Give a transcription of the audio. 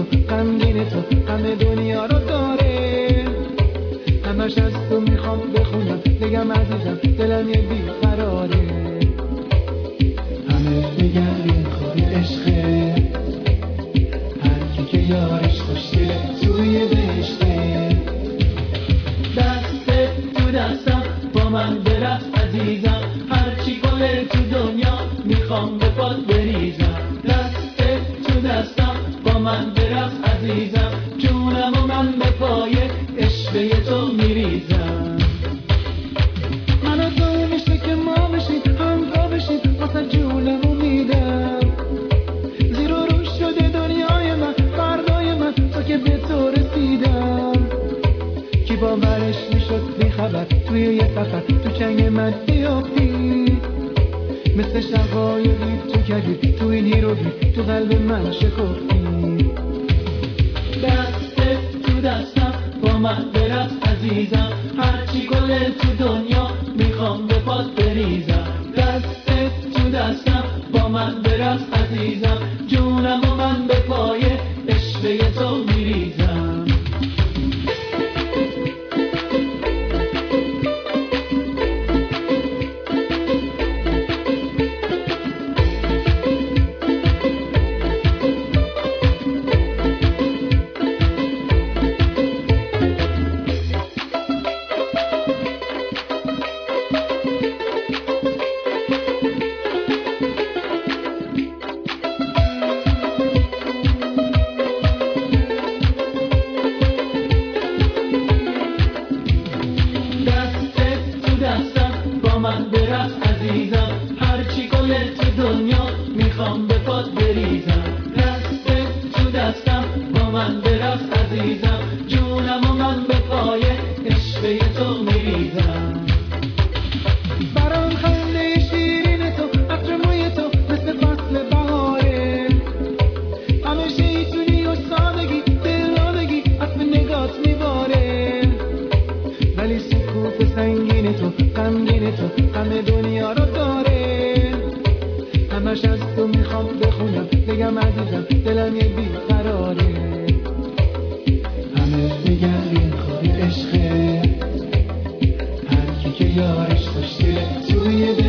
غمگین تو همه دنیا رو داره. همش از تو میخوام بخونم بگم عزیزم دلم یه بیقراره. همه میگن این خوبی عشقه، هر کی که یارش خوشگله توی بهشته. دستت تو دستم با من برقص عزیزم، هرچی گله تو دنیا میخوام به پات بریزم. دستت تو دستم با من برقص عزیزم، جونم و من به پای عشقه تو میریزم. من و تو میشه که ما بشیم همراه بشیم، واسه جونمو میدم. زیر و رو شده دنیای من فردای من، تا که به تو رسیدم. کی باورش میشد بی خبر توی یه سفر تو چنگ من بیافتی، مثل شقایقی تو کردی تو این هیروگی تو قلب من شکفتی. دستت تو دستم با من برقص عزیزم، هرچی گله تو دنیا میخوام به پات بریزم. دستت تو دستم با من برقص عزیزم، جونم و من به پای عشقه تو میریزم. من برقص عزیزم، هرچی گله تو دنیا میخوام به پات بریزم. دستت تو دستم با من برقص عزیزم، جونم و من به پای عشقه تو میریزم. برام خنده شیرین تو عطر موی تو مثل فصل بهاره، همیشه ایتونی و سادگی دلادگی عطر نگات میباره. ولی سکوت سنگین تو غمگین تو همه دنیا رو داره. همش از تو میخوام بخونم بگم عزیزم دلم یه بیقراره. همه میگن این خوبی عشقه، هر کی که یارش خوشگله توی